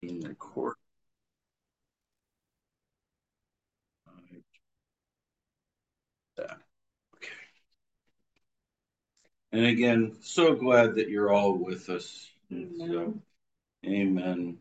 in the court. Okay. And again, so glad that you're all with us. So, amen.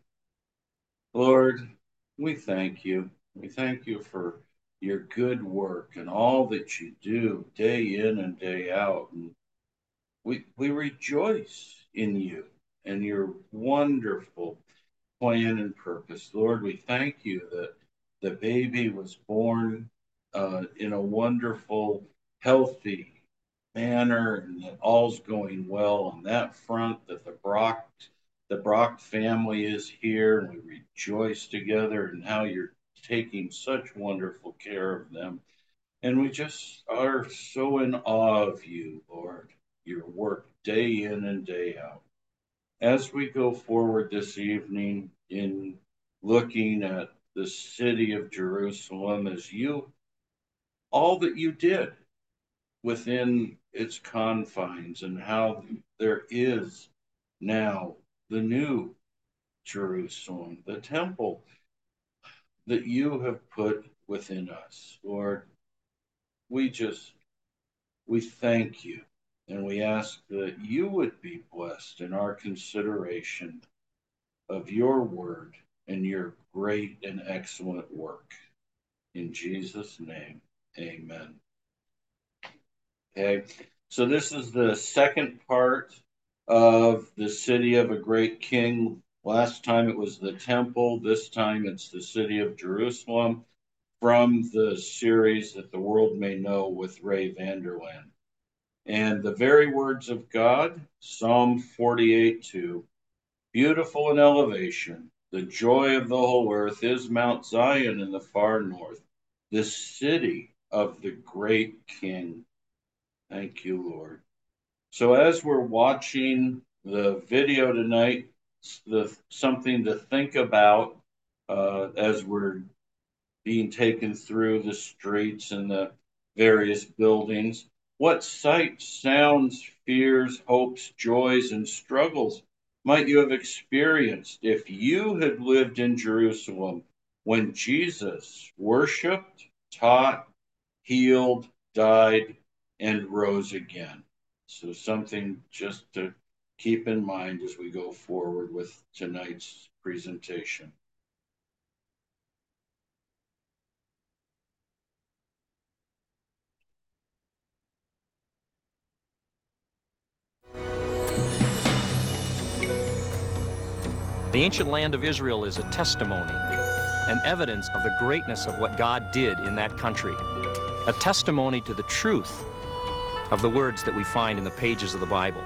Lord, we thank you. We thank you for your good work and all that you do day in and day out. And we rejoice in you and your wonderful plan and purpose. Lord, we thank you that the baby was born in a wonderful, healthy manner, and that all's going well on that front, that the Brock family is here, and we rejoice together and how you're taking such wonderful care of them. And we just are so in awe of you, Lord, your work day in and day out. As we go forward this evening in looking at the city of Jerusalem, as you, all that you did within its confines, and how there is now the new Jerusalem, the temple that you have put within us, Lord, we just, we thank you. And we ask that you would be blessed in our consideration of your word and your great and excellent work. In Jesus' name, amen. Okay, so this is the second part of the city of a great king. Last time it was the temple. This time it's the city of Jerusalem, from the series That the World May Know with Ray Vander Laan. And the very words of God, Psalm 48:2, beautiful in elevation, the joy of the whole earth is Mount Zion in the far north, the city of the great king. Thank you, Lord. So as we're watching the video tonight, something to think about as we're being taken through the streets and the various buildings. What sights, sounds, fears, hopes, joys, and struggles might you have experienced if you had lived in Jerusalem when Jesus worshiped, taught, healed, died, and rose again? So, something just to keep in mind as we go forward with tonight's presentation. The ancient land of Israel is a testimony, an evidence of the greatness of what God did in that country, a testimony to the truth of the words that we find in the pages of the Bible.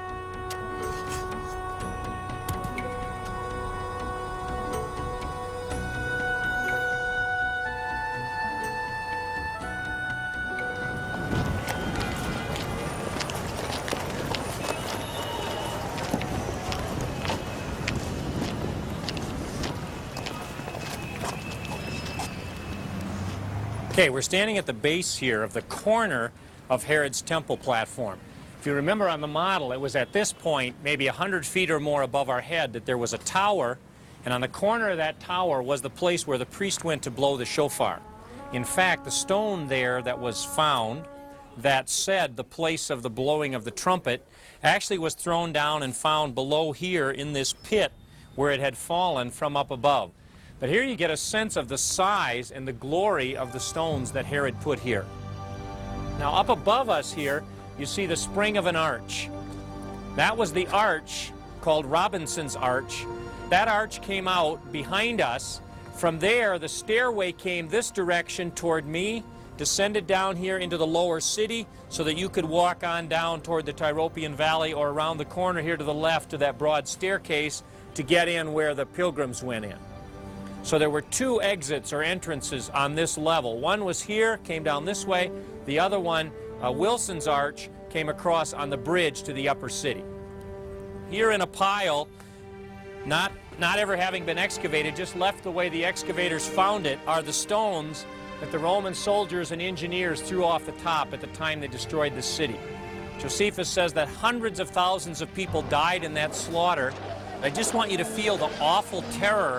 Okay, we're standing at the base here of the corner of Herod's temple platform. If you remember on the model, it was at this point, maybe 100 feet or more above our head, that there was a tower, and on the corner of that tower was the place where the priest went to blow the shofar. In fact, the stone there that was found that said the place of the blowing of the trumpet actually was thrown down and found below here in this pit where it had fallen from up above. But here you get a sense of the size and the glory of the stones that Herod put here. Now up above us here, you see the spring of an arch. That was the arch called Robinson's Arch. That arch came out behind us. From there, the stairway came this direction toward me, descended down here into the lower city so that you could walk on down toward the Tyropoeon Valley or around the corner here to the left to that broad staircase to get in where the pilgrims went in. So there were two exits or entrances on this level. One was here, came down this way. The other one, Wilson's Arch, came across on the bridge to the upper city. Here in a pile, not ever having been excavated, just left the way the excavators found it, are the stones that the Roman soldiers and engineers threw off the top at the time they destroyed the city. Josephus says that hundreds of thousands of people died in that slaughter. I just want you to feel the awful terror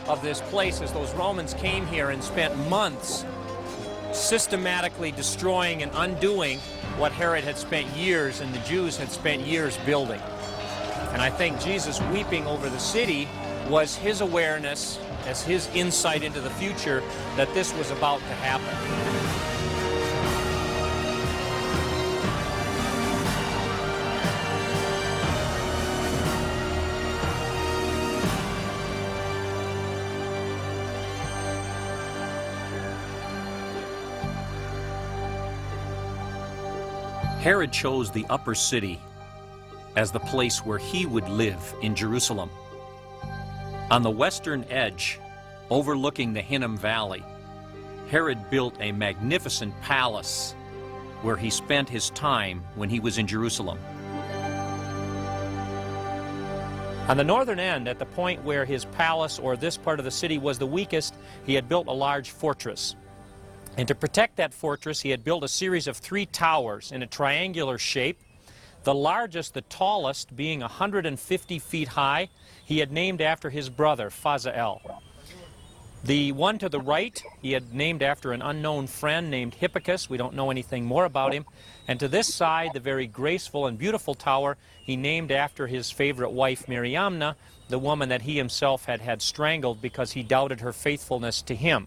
of this place as those Romans came here and spent months systematically destroying and undoing what Herod had spent years and the Jews had spent years building. And I think Jesus weeping over the city was his awareness, as his insight into the future, that this was about to happen. Herod chose the upper city as the place where he would live in Jerusalem. On the western edge, overlooking the Hinnom Valley, Herod built a magnificent palace where he spent his time when he was in Jerusalem. On the northern end, at the point where his palace or this part of the city was the weakest, he had built a large fortress. And to protect that fortress, he had built a series of 3 towers in a triangular shape. The largest, the tallest, being 150 feet high, he had named after his brother, Phasael. The one to the right, he had named after an unknown friend named Hippicus. We don't know anything more about him. And to this side, the very graceful and beautiful tower, he named after his favorite wife, Mariamna, the woman that he himself had strangled because he doubted her faithfulness to him.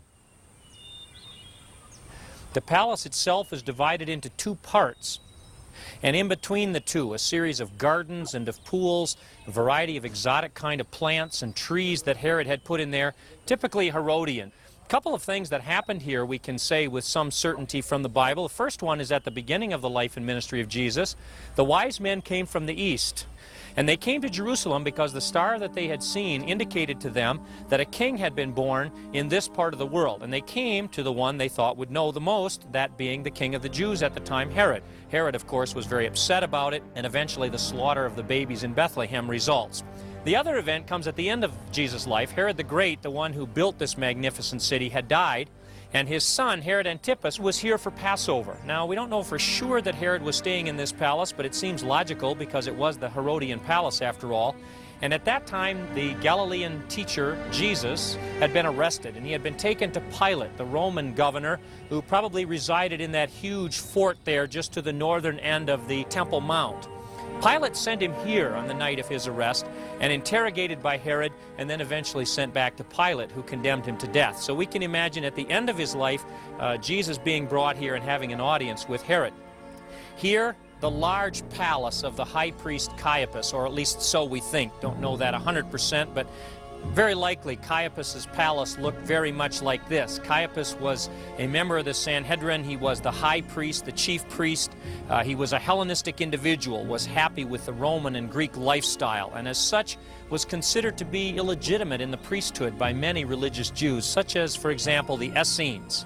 The palace itself is divided into 2 parts, and in between the two, a series of gardens and of pools, a variety of exotic kind of plants and trees that Herod had put in there, typically Herodian. A couple of things that happened here we can say with some certainty from the Bible. The first one is at the beginning of the life and ministry of Jesus. The wise men came from the east. And they came to Jerusalem because the star that they had seen indicated to them that a king had been born in this part of the world. And they came to the one they thought would know the most, that being the king of the Jews at the time, Herod. Herod, of course, was very upset about it, and eventually the slaughter of the babies in Bethlehem results. The other event comes at the end of Jesus' life. Herod the Great, the one who built this magnificent city, had died, and his son, Herod Antipas, was here for Passover. Now, we don't know for sure that Herod was staying in this palace, but it seems logical because it was the Herodian palace after all. And at that time, the Galilean teacher, Jesus, had been arrested, and he had been taken to Pilate, the Roman governor, who probably resided in that huge fort there just to the northern end of the Temple Mount. Pilate sent him here on the night of his arrest and interrogated by Herod, and then eventually sent back to Pilate, who condemned him to death. So we can imagine at the end of his life, Jesus being brought here and having an audience with Herod. Here, the large palace of the high priest Caiaphas, or at least so we think. Don't know that 100%, but very likely Caiaphas's palace looked very much like this. Caiaphas was a member of the Sanhedrin. He was the high priest, the chief priest. He was a Hellenistic individual, was happy with the Roman and Greek lifestyle, and as such was considered to be illegitimate in the priesthood by many religious Jews, such as, for example, the Essenes.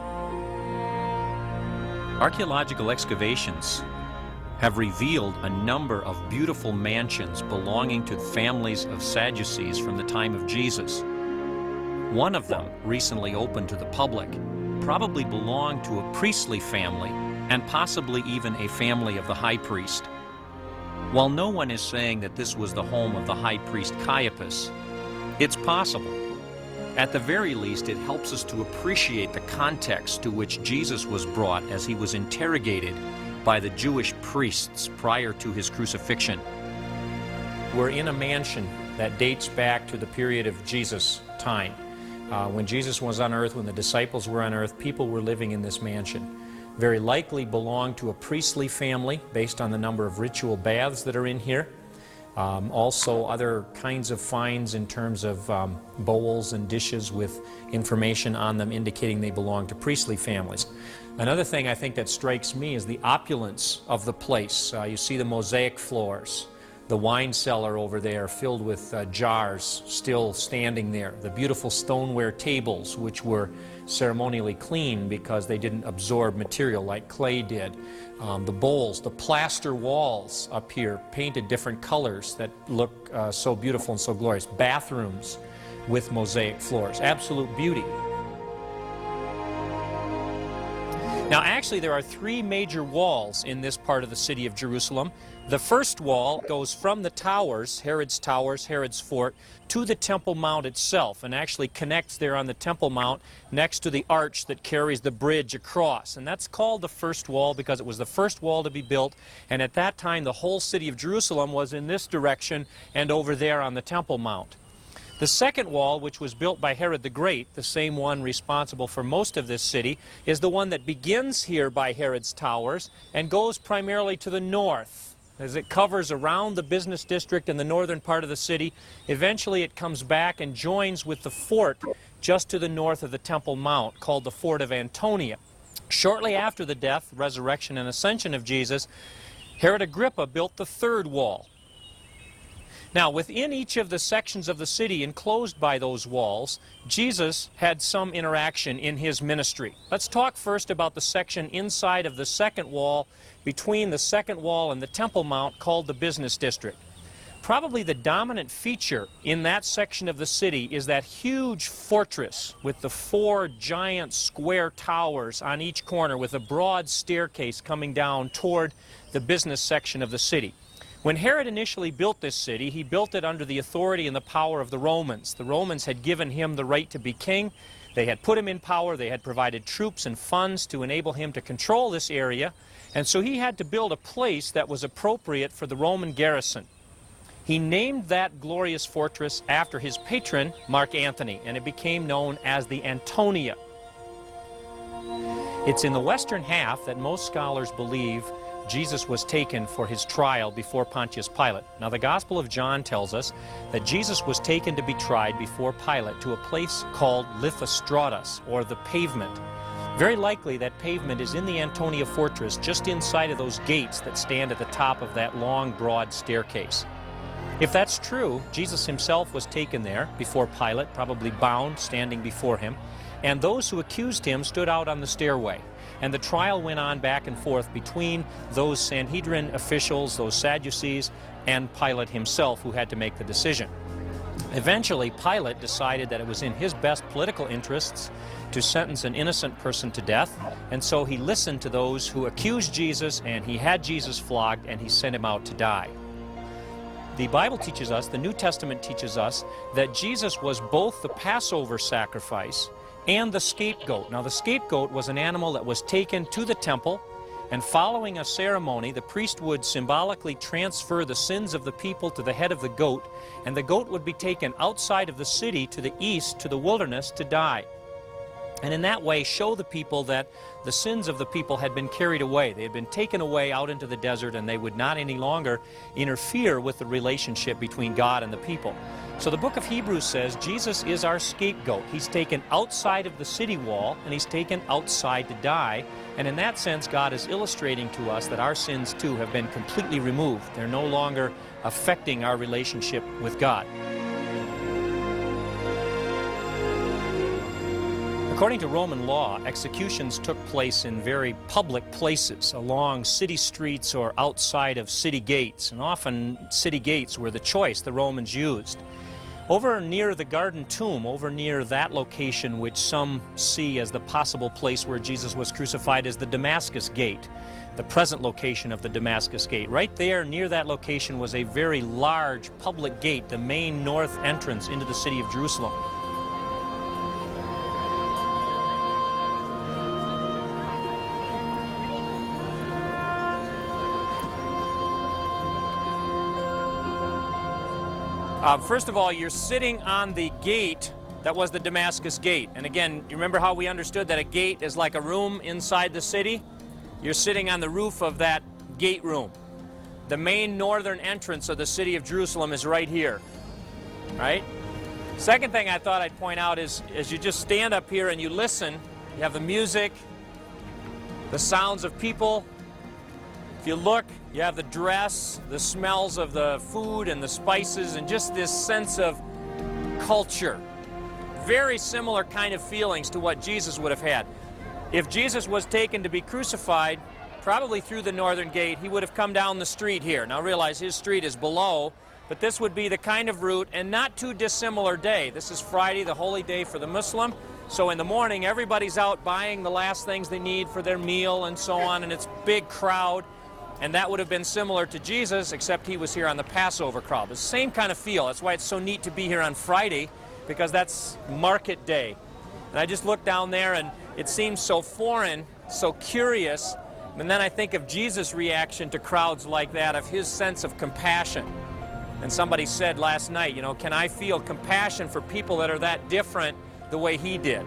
Archaeological excavations have revealed a number of beautiful mansions belonging to families of Sadducees from the time of Jesus. One of them, recently opened to the public, probably belonged to a priestly family and possibly even a family of the high priest. While no one is saying that this was the home of the high priest Caiaphas, it's possible. At the very least, it helps us to appreciate the context to which Jesus was brought as he was interrogated by the Jewish priests prior to his crucifixion. We're in a mansion that dates back to the period of Jesus' time. When Jesus was on earth, when the disciples were on earth, people were living in this mansion. Very likely belonged to a priestly family based on the number of ritual baths that are in here. Also other kinds of finds in terms of bowls and dishes with information on them indicating they belong to priestly families. Another thing I think that strikes me is the opulence of the place. You see the mosaic floors, the wine cellar over there filled with jars still standing there, the beautiful stoneware tables which were ceremonially clean because they didn't absorb material like clay did, the bowls, the plaster walls up here painted different colors that look so beautiful and so glorious, bathrooms with mosaic floors, absolute beauty. Now, actually, there are three major walls in this part of the city of Jerusalem. The first wall goes from the towers, Herod's fort, to the Temple Mount itself, and actually connects there on the Temple Mount next to the arch that carries the bridge across. And that's called the first wall because it was the first wall to be built, and at that time the whole city of Jerusalem was in this direction and over there on the Temple Mount. The second wall, which was built by Herod the Great, the same one responsible for most of this city, is the one that begins here by Herod's towers and goes primarily to the north. As it covers around the business district in the northern part of the city, eventually it comes back and joins with the fort just to the north of the Temple Mount, called the Fort of Antonia. Shortly after the death, resurrection, and ascension of Jesus, Herod Agrippa built the third wall. Now, within each of the sections of the city enclosed by those walls, Jesus had some interaction in his ministry. Let's talk first about the section inside of the second wall, between the second wall and the Temple Mount, called the business district. Probably the dominant feature in that section of the city is that huge fortress with the 4 giant square towers on each corner with a broad staircase coming down toward the business section of the city. When Herod initially built this city, he built it under the authority and the power of the Romans. The Romans had given him the right to be king. They had put him in power. They had provided troops and funds to enable him to control this area. And so he had to build a place that was appropriate for the Roman garrison. He named that glorious fortress after his patron, Mark Antony, and it became known as the Antonia. It's in the western half that most scholars believe Jesus was taken for his trial before Pontius Pilate. Now, the Gospel of John tells us that Jesus was taken to be tried before Pilate to a place called Lysistratus, or the pavement. Very likely that pavement is in the Antonia fortress, just inside of those gates that stand at the top of that long, broad staircase. If that's true, Jesus himself was taken there before Pilate, probably bound, standing before him, and those who accused him stood out on the stairway. And the trial went on back and forth between those Sanhedrin officials, those Sadducees, and Pilate himself, who had to make the decision. Eventually, Pilate decided that it was in his best political interests to sentence an innocent person to death, and so he listened to those who accused Jesus, and he had Jesus flogged, and he sent him out to die. The Bible teaches us, the New Testament teaches us, that Jesus was both the Passover sacrifice and the scapegoat. Now, the scapegoat was an animal that was taken to the temple, and following a ceremony, the priest would symbolically transfer the sins of the people to the head of the goat, and the goat would be taken outside of the city to the east, to the wilderness, to die. And in that way show the people that the sins of the people had been carried away. They had been taken away out into the desert, and they would not any longer interfere with the relationship between God and the people. So the book of Hebrews says Jesus is our scapegoat. He's taken outside of the city wall, and he's taken outside to die. And in that sense, God is illustrating to us that our sins too have been completely removed. They're no longer affecting our relationship with God. According to Roman law, executions took place in very public places, along city streets or outside of city gates, and often city gates were the choice the Romans used. Over near the Garden Tomb, over near that location which some see as the possible place where Jesus was crucified, is the Damascus Gate, the present location of the Damascus Gate. Right there near that location was a very large public gate, the main north entrance into the city of Jerusalem. First of all, you're sitting on the gate that was the Damascus Gate. And again, you remember how we understood that a gate is like a room inside the city? You're sitting on the roof of that gate room. The main northern entrance of the city of Jerusalem is right here, right? Second thing I thought I'd point out is, as you just stand up here and you listen, you have the music, the sounds of people. If you look, you have the dress, the smells of the food and the spices, and just this sense of culture. Very similar kind of feelings to what Jesus would have had. If Jesus was taken to be crucified, probably through the northern gate, he would have come down the street here. Now realize his street is below, but this would be the kind of route, and not too dissimilar day. This is Friday, the holy day for the Muslim. So in the morning, everybody's out buying the last things they need for their meal and so on, and it's a big crowd. And that would have been similar to Jesus, except he was here on the Passover crowd. The same kind of feel. That's why it's so neat to be here on Friday, because that's market day. And I just look down there, and it seems so foreign, so curious. And then I think of Jesus' reaction to crowds like that, of his sense of compassion. And somebody said last night, you know, can I feel compassion for people that are that different the way he did?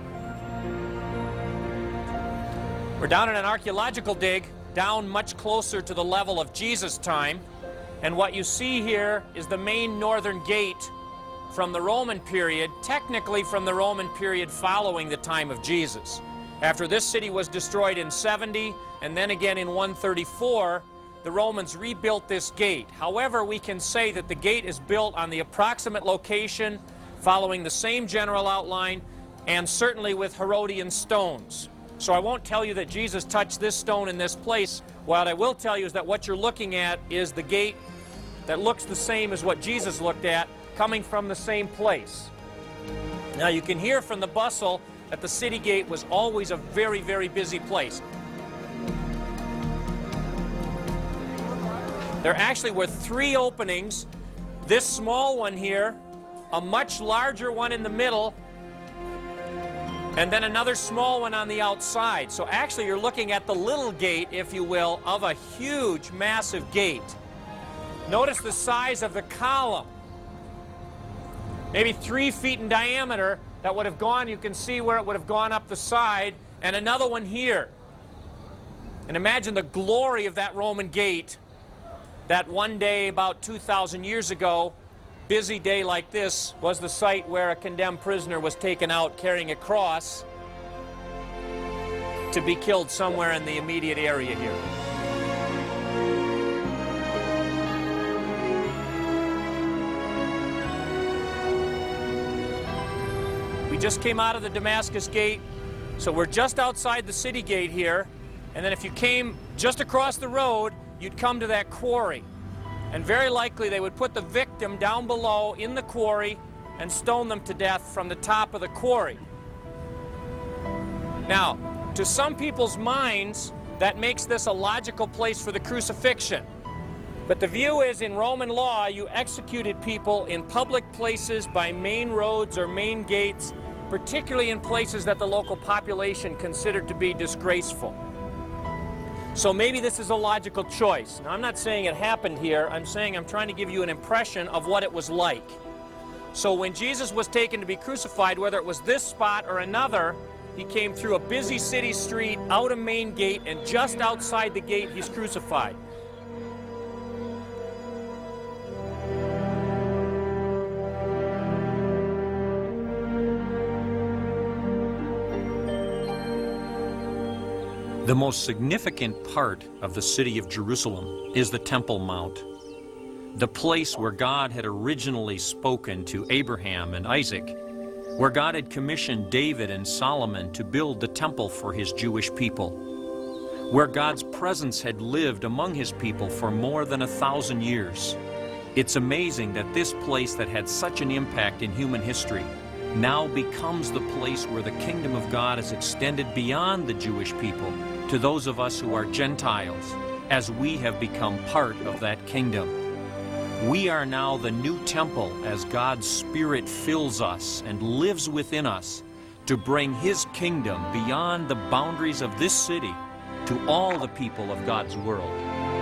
We're down in an archaeological dig, down much closer to the level of Jesus' time. And what you see here is the main northern gate from the Roman period, technically from the Roman period following the time of Jesus. After this city was destroyed in 70 and then again in 134, the Romans rebuilt this gate. However, we can say that the gate is built on the approximate location, following the same general outline, and certainly with Herodian stones. So I won't tell you that Jesus touched this stone in this place. What I will tell you is that what you're looking at is the gate that looks the same as what Jesus looked at, coming from the same place. Now you can hear from the bustle that the city gate was always a very, very busy place. There actually were 3 openings. This small one here, a much larger one in the middle, and then another small one on the outside. So actually you're looking at the little gate, if you will, of a huge, massive gate. Notice the size of the column. Maybe 3 feet in diameter. That would have gone, you can see where it would have gone up the side, and another one here. And imagine the glory of that Roman gate, that one day about 2,000 years ago, busy day like this, was the site where a condemned prisoner was taken out carrying a cross to be killed somewhere in the immediate area here. We just came out of the Damascus Gate, so we're just outside the city gate here, and then if you came just across the road, you'd come to that quarry. And very likely they would put the victim down below in the quarry and stone them to death from the top of the quarry. Now, to some people's minds, that makes this a logical place for the crucifixion. But the view is, in Roman law, you executed people in public places by main roads or main gates, particularly in places that the local population considered to be disgraceful. So maybe this is a logical choice. Now, I'm not saying it happened here. I'm saying I'm trying to give you an impression of what it was like. So when Jesus was taken to be crucified, whether it was this spot or another, he came through a busy city street, out a main gate, and just outside the gate, he's crucified. The most significant part of the city of Jerusalem is the Temple Mount, the place where God had originally spoken to Abraham and Isaac, where God had commissioned David and Solomon to build the temple for his Jewish people, where God's presence had lived among his people for more than 1,000 years. It's amazing that this place that had such an impact in human history now becomes the place where the kingdom of God is extended beyond the Jewish people to those of us who are Gentiles, as we have become part of that kingdom. We are now the new temple as God's Spirit fills us and lives within us to bring his kingdom beyond the boundaries of this city to all the people of God's world.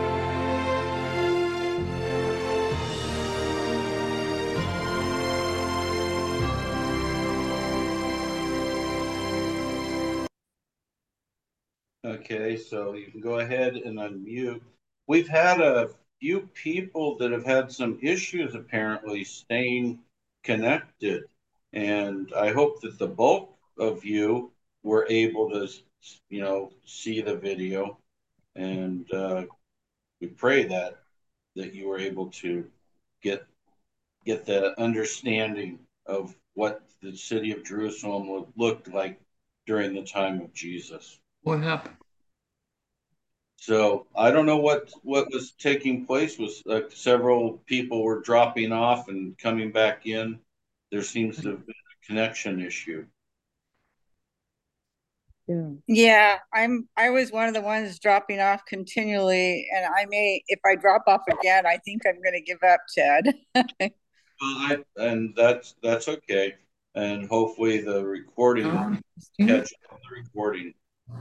Okay, so you can go ahead and unmute. We've had a few people that have had some issues apparently staying connected, and I hope that the bulk of you were able to, see the video, and we pray that you were able to get the understanding of what the city of Jerusalem looked like during the time of Jesus. What happened? So I don't know what was taking place. Was several people were dropping off and coming back in. There seems to have been a connection issue. Yeah. Yeah, I was one of the ones dropping off continually, and I may, if I drop off again, I think I'm going to give up, Ted. And that's okay. And hopefully the recording catch on the recording.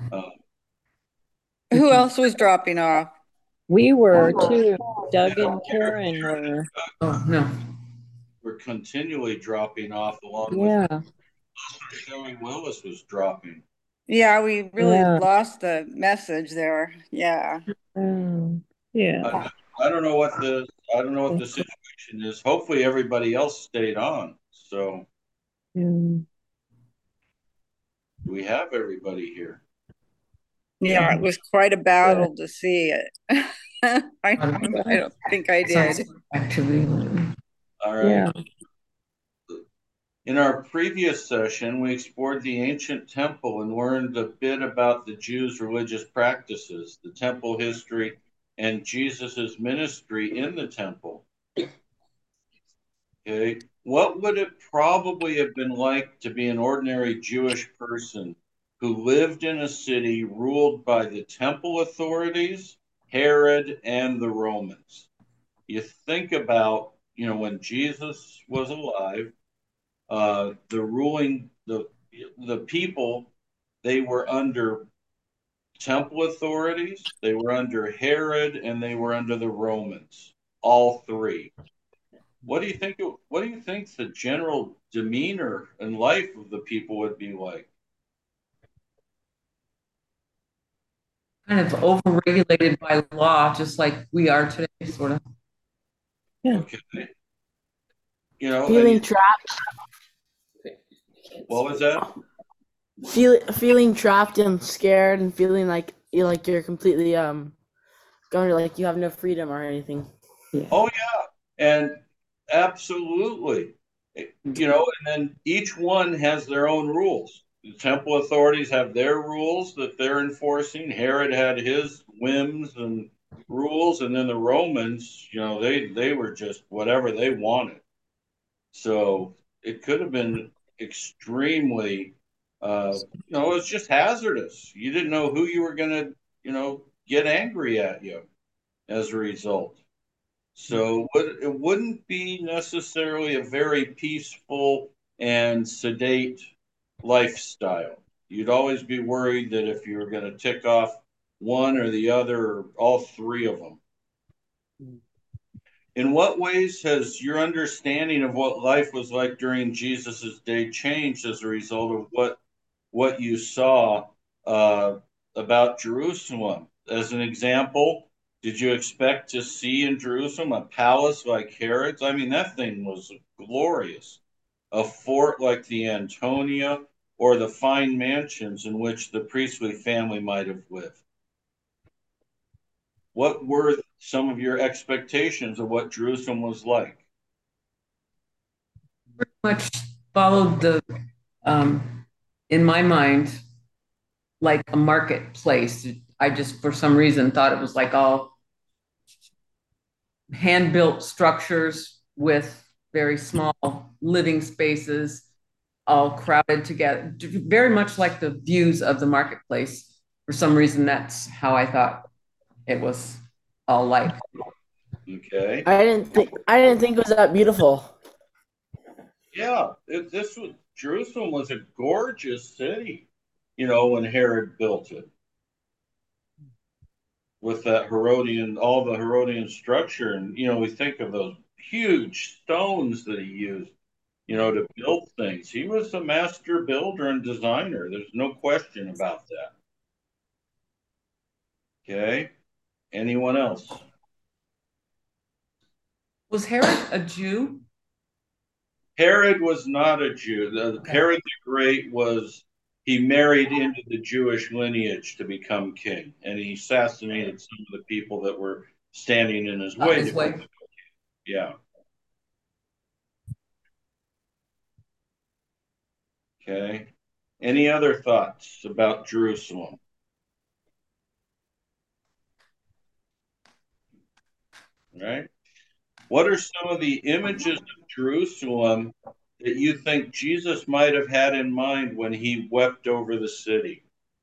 Who else was dropping off? We were too. Doug and Karen were. Oh, no. We're continually dropping off along Yeah. with Shelly Willis was dropping. Yeah, we really Yeah. lost the message there. Yeah. Yeah. I don't know what the situation is. Hopefully everybody else stayed on. So we have everybody here. Yeah, it was quite a battle to see it. I don't think I did. Activity. All right. Yeah. In our previous session, we explored the ancient temple and learned a bit about the Jews' religious practices, the temple history, and Jesus's ministry in the temple. Okay, what would it probably have been like to be an ordinary Jewish person who lived in a city ruled by the temple authorities, Herod, and the Romans? You think about, when Jesus was alive, the people, they were under temple authorities, they were under Herod, and they were under the Romans, all three. What do you think? What do you think the general demeanor and life of the people would be like? Kind of overregulated by law, just like we are today, sort of. Yeah. Okay. Feeling trapped. What was that? Feeling trapped and scared, and feeling like you're completely going to, like, you have no freedom or anything. Yeah. Oh yeah, and absolutely. And then each one has their own rules. The temple authorities have their rules that they're enforcing. Herod had his whims and rules, and then the Romans, they were just whatever they wanted. So it could have been extremely, it was just hazardous. You didn't know who you were going to, get angry at you as a result. So it wouldn't be necessarily a very peaceful and sedate lifestyle. You'd always be worried that if you were going to tick off one or the other or all three of them. In what ways has your understanding of what life was like during Jesus's day changed as a result of what you saw about Jerusalem? As an example, did you expect to see in Jerusalem a palace like Herod's? I mean, that thing was glorious. A fort like the Antonia, or the fine mansions in which the priestly family might have lived. What were some of your expectations of what Jerusalem was like? Pretty much followed in my mind, like a marketplace. I just, for some reason, thought it was like all hand-built structures with very small living spaces, all crowded together, very much like the views of the marketplace. For some reason, that's how I thought it was all like. Okay. I didn't think it was that beautiful. Yeah, Jerusalem was a gorgeous city, when Herod built it. With all the Herodian structure, and we think of those huge stones that he used, to build things. He was a master builder and designer. There's no question about that. Okay. Anyone else? Was Herod a Jew? Herod was not a Jew. Okay. Herod the Great he married into the Jewish lineage to become king, and he assassinated some of the people that were standing in his way. Yeah. Okay. Any other thoughts about Jerusalem? All right. What are some of the images of Jerusalem that you think Jesus might have had in mind when he wept over the city?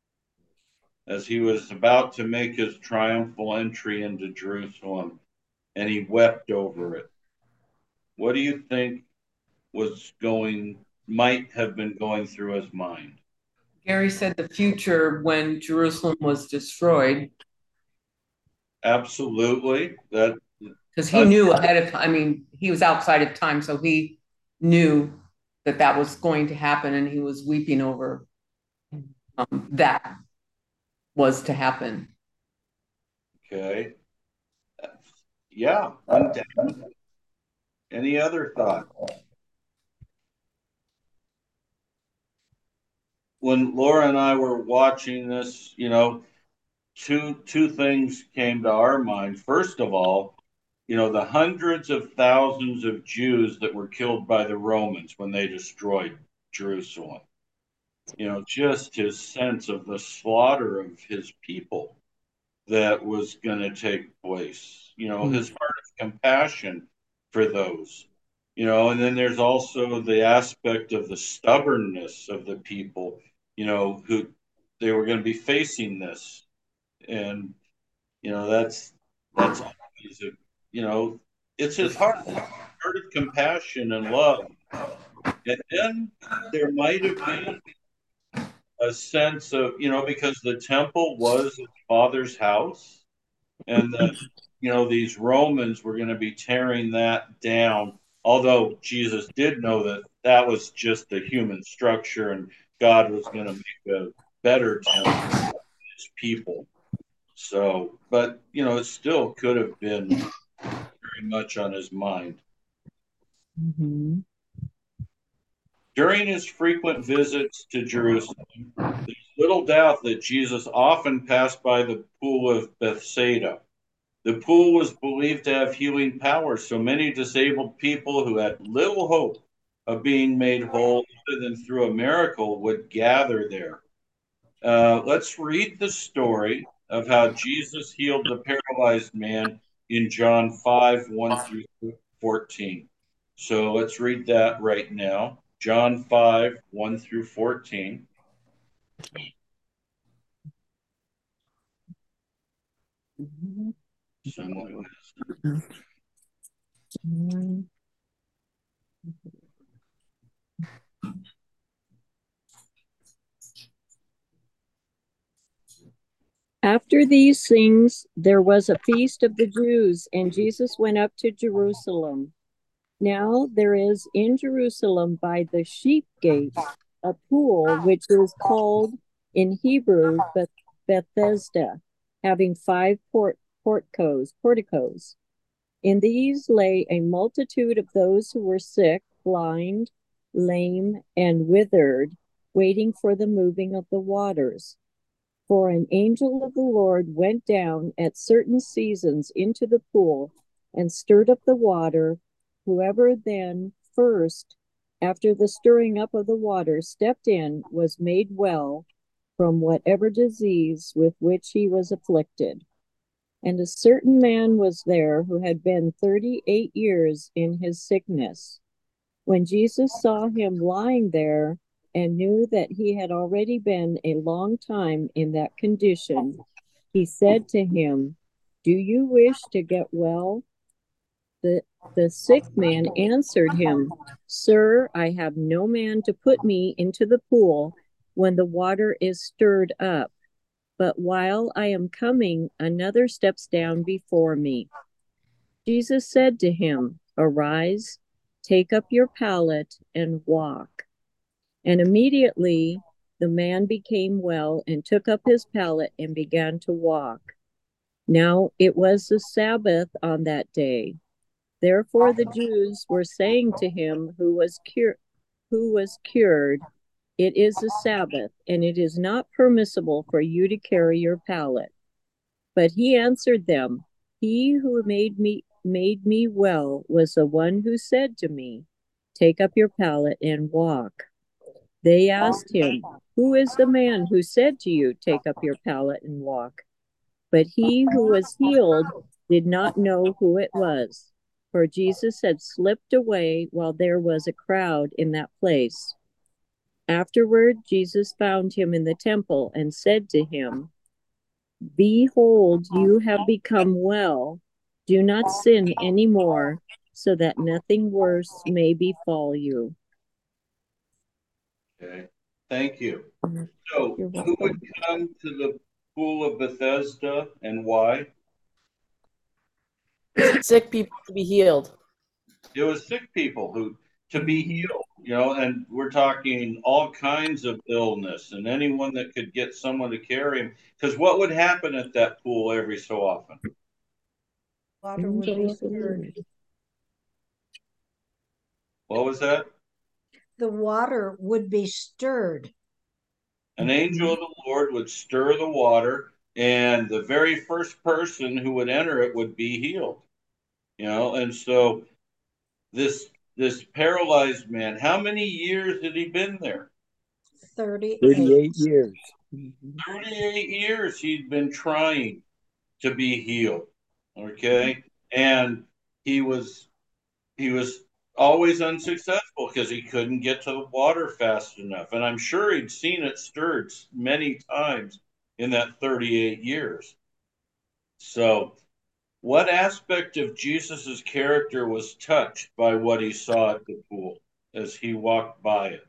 as he was about to make his triumphal entry into Jerusalem, and he wept over it. What do you think might have been going through his mind? Gary said the future when Jerusalem was destroyed. Absolutely. Because he knew ahead of time. I mean, he was outside of time, so he knew that that was going to happen, and he was weeping over that was to happen. Okay. Yeah, undoubtedly. Any other thought? When Laura and I were watching this, two things came to our mind. First of all, the hundreds of thousands of Jews that were killed by the Romans when they destroyed Jerusalem. Just his sense of the slaughter of his people that was going to take place. His heart of compassion for those. And then there's also the aspect of the stubbornness of the people, who they were going to be facing this. And, that's always it's his heart of compassion and love. And then there might have been a sense of, because the temple was his father's house, and that, these Romans were going to be tearing that down. Although Jesus did know that that was just a human structure and God was going to make a better temple for his people. So, but, it still could have been very much on his mind. Mm-hmm. During his frequent visits to Jerusalem, there's little doubt that Jesus often passed by the pool of Bethsaida. The pool was believed to have healing power, so many disabled people who had little hope of being made whole other than through a miracle would gather there. Let's read the story of how Jesus healed the paralyzed man in John 5, 1 through 14. So let's read that right now. John 5, 1 through 14. Someone who has. After these things, there was a feast of the Jews, and Jesus went up to Jerusalem. Now there is in Jerusalem by the sheep gate a pool which is called in Hebrew Bethesda, having five porticos. In these lay a multitude of those who were sick, blind, lame, and withered, waiting for the moving of the waters. For an angel of the Lord went down at certain seasons into the pool and stirred up the water. Whoever then first, after the stirring up of the water, stepped in was made well from whatever disease with which he was afflicted. And a certain man was there who had been 38 years in his sickness. When Jesus saw him lying there and knew that he had already been a long time in that condition, he said to him, "Do you wish to get well?" The sick man answered him, "Sir, I have no man to put me into the pool when the water is stirred up. But while I am coming, another steps down before me." Jesus said to him, "Arise, take up your pallet and walk." And immediately the man became well and took up his pallet and began to walk. Now it was the Sabbath on that day. Therefore the Jews were saying to him who was cured, "It is the Sabbath, and it is not permissible for you to carry your pallet." But he answered them, "He who made me well was the one who said to me, 'Take up your pallet and walk.'" They asked him, "Who is the man who said to you, 'Take up your pallet and walk'?" But he who was healed did not know who it was, for Jesus had slipped away while there was a crowd in that place. Afterward, Jesus found him in the temple and said to him, Behold, you have become well. Do not sin any more, so that nothing worse may befall you. Okay. Thank you. You're So, who would welcome. come to the pool of Bethesda and why? Sick people to be healed. It was sick people who to be healed, and we're talking all kinds of illness and anyone that could get someone to carry him. Because what would happen at that pool every so often? Water would be stirred. What was that? The water would be stirred. An angel of the Lord would stir the water, and the very first person who would enter it would be healed. And so this paralyzed man, how many years had he been there? 38 years. 38 years he'd been trying to be healed. Okay. And he was always unsuccessful because he couldn't get to the water fast enough. And I'm sure he'd seen it stirred many times in that 38 years. So, what aspect of Jesus's character was touched by what he saw at the pool as he walked by it?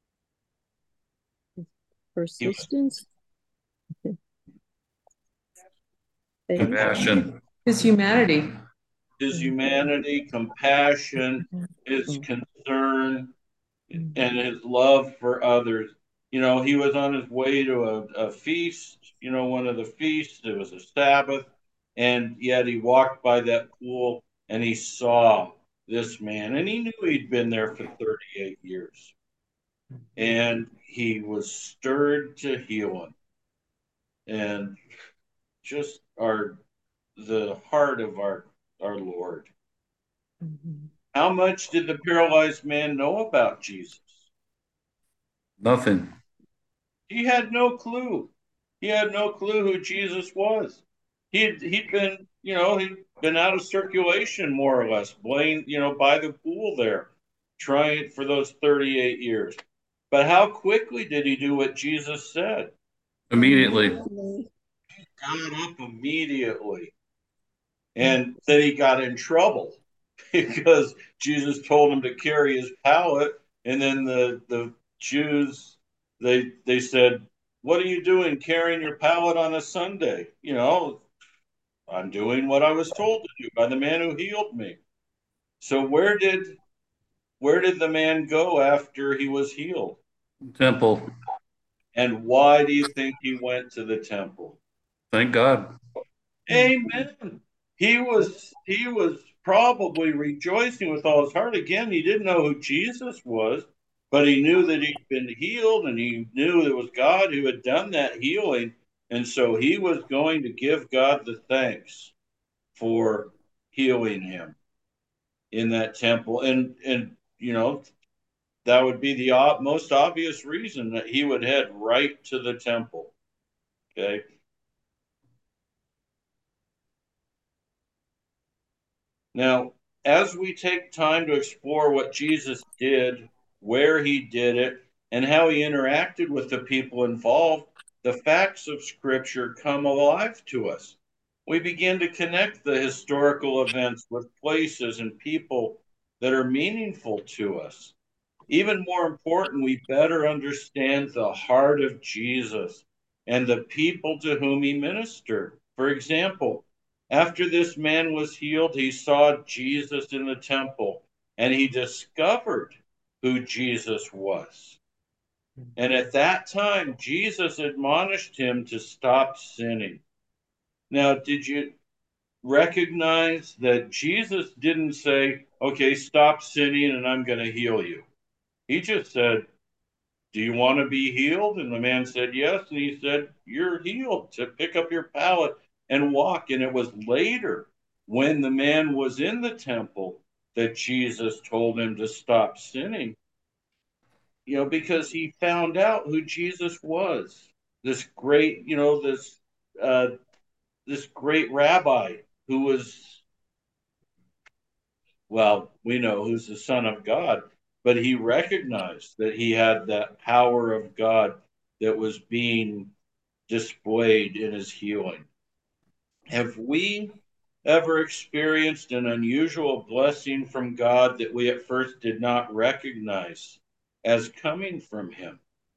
Persistence. Compassion. His humanity. His humanity, compassion, his concern, and his love for others. He was on his way to a feast, one of the feasts. It was a Sabbath. And yet he walked by that pool and he saw this man. And he knew he'd been there for 38 years. And he was stirred to heal him. And just the heart of our Lord. Mm-hmm. How much did the paralyzed man know about Jesus? Nothing. He had no clue. He had no clue who Jesus was. He'd been, he'd been out of circulation more or less, blamed, by the pool there, trying for those 38 years. But how quickly did he do what Jesus said? Immediately. He got up immediately. And then he got in trouble because Jesus told him to carry his pallet. And then the Jews, they said, "What are you doing carrying your pallet on a Sunday?" I'm doing what I was told to do by the man who healed me. So where did the man go after he was healed? Temple. And why do you think he went to the temple? Thank God. Amen. He was probably rejoicing with all his heart. Again, he didn't know who Jesus was, but he knew that he'd been healed, and he knew it was God who had done that healing. And so he was going to give God the thanks for healing him in that temple. And that would be the most obvious reason that he would head right to the temple. Okay. Now, as we take time to explore what Jesus did, where he did it, and how he interacted with the people involved, the facts of Scripture come alive to us. We begin to connect the historical events with places and people that are meaningful to us. Even more important, we better understand the heart of Jesus and the people to whom he ministered. For example, after this man was healed, he saw Jesus in the temple and he discovered who Jesus was. And at that time, Jesus admonished him to stop sinning. Now, did you recognize that Jesus didn't say, "Okay, stop sinning and I'm going to heal you"? He just said, "Do you want to be healed?" And the man said, "Yes." And he said, "You're healed. To pick up your pallet and walk." And it was later, when the man was in the temple, that Jesus told him to stop sinning. Because he found out who Jesus was. This great, this great rabbi who was, well, we know who's the Son of God, but he recognized that he had that power of God that was being displayed in his healing. Have we ever experienced an unusual blessing from God that we at first did not recognize as coming from him?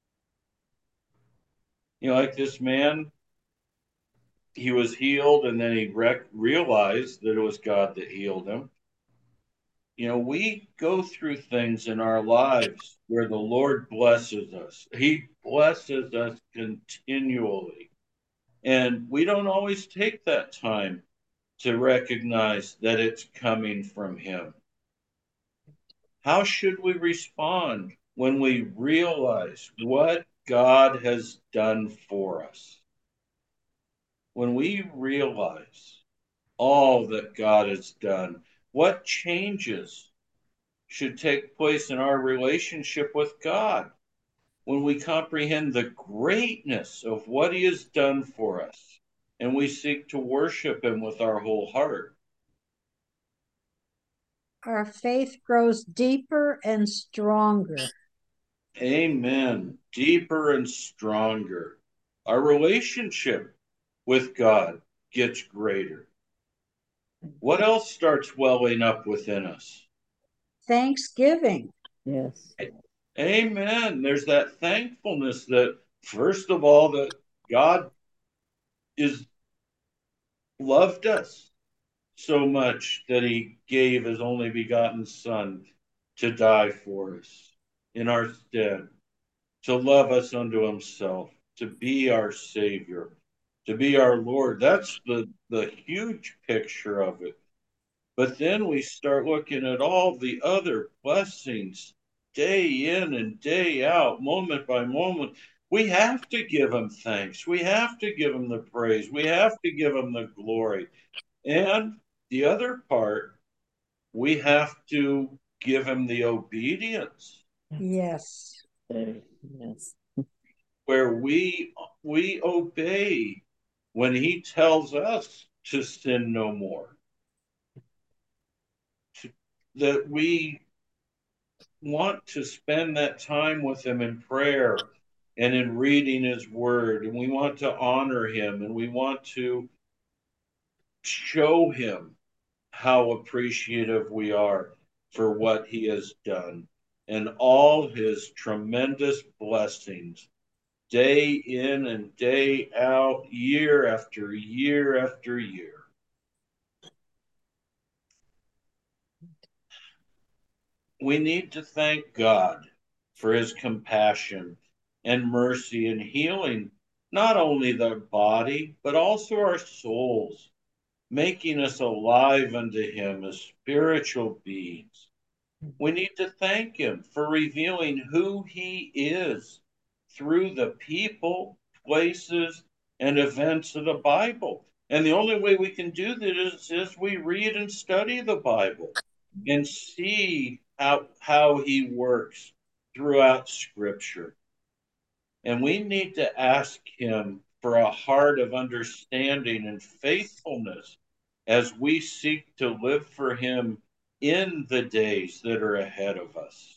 You know, like this man, he was healed and then he realized that it was God that healed him. You know, we go through things in our lives where the Lord blesses us. He blesses us continually. And we don't always take that time to recognize that it's coming from him. How should we respond when we realize what God has done for us? When we realize all that God has done, what changes should take place in our relationship with God when we comprehend the greatness of what he has done for us and we seek to worship him with our whole heart? Our faith grows deeper and stronger. Amen. Deeper and stronger. Our relationship with God gets greater. What else starts welling up within us? Thanksgiving. Yes. Amen. There's that thankfulness that, first of all, that God is loved us so much that he gave his only begotten Son to die for us in our stead, to love us unto himself, to be our Savior, to be our Lord. That's the huge picture of it. But then we start looking at all the other blessings day in and day out, moment by moment. We have to give him thanks. We have to give him the praise. We have to give him the glory. And the other part, we have to give him the obedience. Yes. Yes. Where we obey when he tells us to sin no more. That we want to spend that time with him in prayer and in reading his word, and we want to honor him, and we want to show him how appreciative we are for what he has done and all his tremendous blessings day in and day out, year after year after year. We need to thank God for his compassion and mercy and healing not only the body, but also our souls, making us alive unto him as spiritual beings. We need to thank him for revealing who he is through the people, places, and events of the Bible. And the only way we can do that is we read and study the Bible and see how he works throughout Scripture. And we need to ask him for a heart of understanding and faithfulness as we seek to live for him in the days that are ahead of us.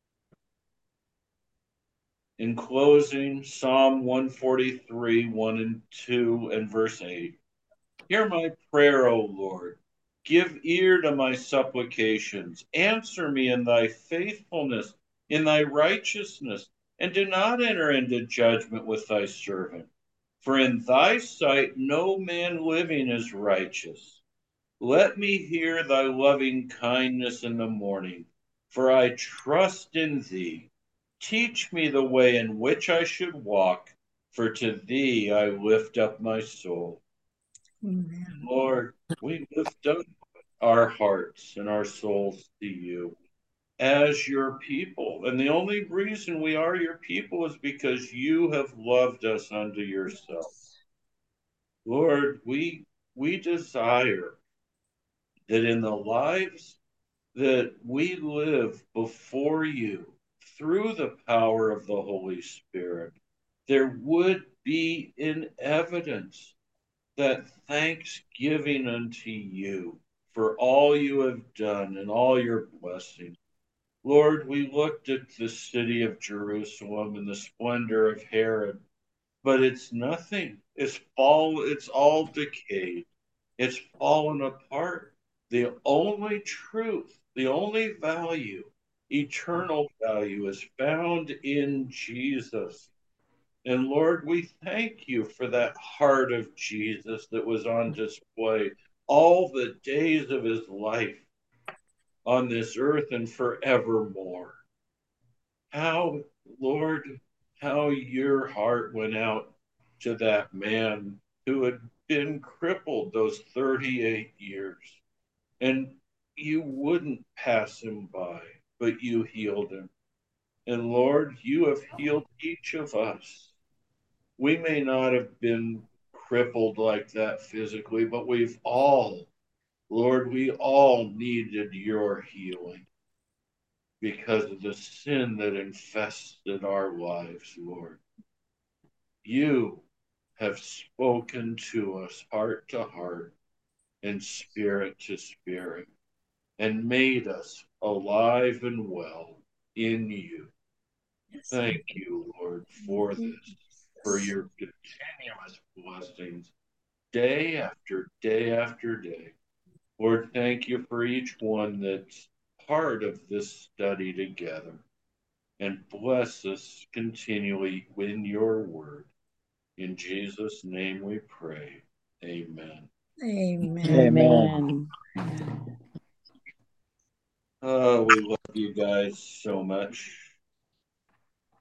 In closing, Psalm 143, 1 and 2, and verse 8. Hear my prayer, O Lord. Give ear to my supplications. Answer me in thy faithfulness, in thy righteousness, and do not enter into judgment with thy servant. For in thy sight no man living is righteous. Let me hear thy loving kindness in the morning, for I trust in thee. Teach me the way in which I should walk, for to thee I lift up my soul. Amen. Lord, we lift up our hearts and our souls to you as your people. And the only reason we are your people is because you have loved us unto yourself. Lord, we desire that in the lives that we live before you through the power of the Holy Spirit, there would be in evidence that thanksgiving unto you for all you have done and all your blessings. Lord, we looked at the city of Jerusalem and the splendor of Herod, but it's nothing. It's all decayed. It's fallen apart. The only truth, the only value, eternal value is found in Jesus. And Lord, we thank you for that heart of Jesus that was on display all the days of his life on this earth and forevermore. How, Lord, how your heart went out to that man who had been crippled those 38 years. And you wouldn't pass him by, but you healed him. And Lord, you have healed each of us. We may not have been crippled like that physically, but we've all, Lord, we all needed your healing because of the sin that infested our lives, Lord. You have spoken to us heart to heart and spirit to spirit and made us alive and well in you. Thank you, Lord, for this, for your continuous blessings day after day after day. Lord, thank you for each one that's part of this study together. And bless us continually in your word. In Jesus' name we pray. Amen. Amen. Oh, we love you guys so much.